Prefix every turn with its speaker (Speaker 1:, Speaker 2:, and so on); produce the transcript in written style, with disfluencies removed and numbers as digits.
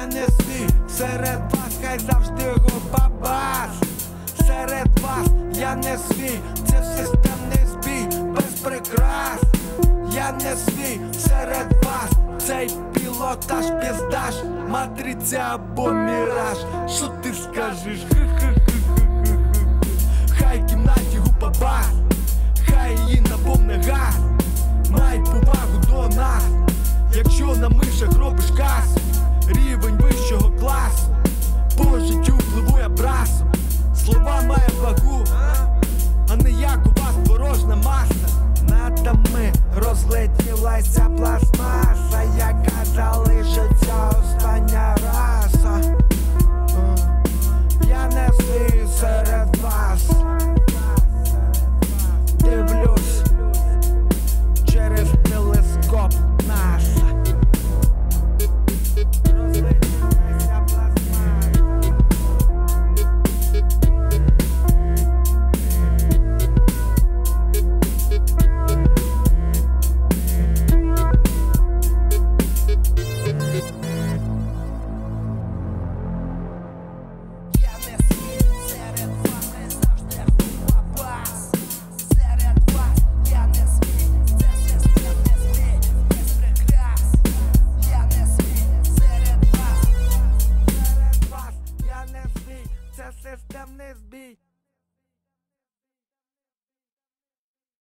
Speaker 1: я не свій. Серед вас хай завжди губа бас. Серед вас я не свій. Це системний збій, без прикрас. Я не свій серед вас. Цей пілотаж, піздаш, матриця або міраж. Що ти скажеш? Хай в кімнаті гупа бас, хай її наповне газ. Май повагу до нас, якщо на мишах робиш касу. Рівень вищого класу, по життю пливу я брасом. Слова має вагу, а не як у вас порожна маса. Над нами розлетілася плаза.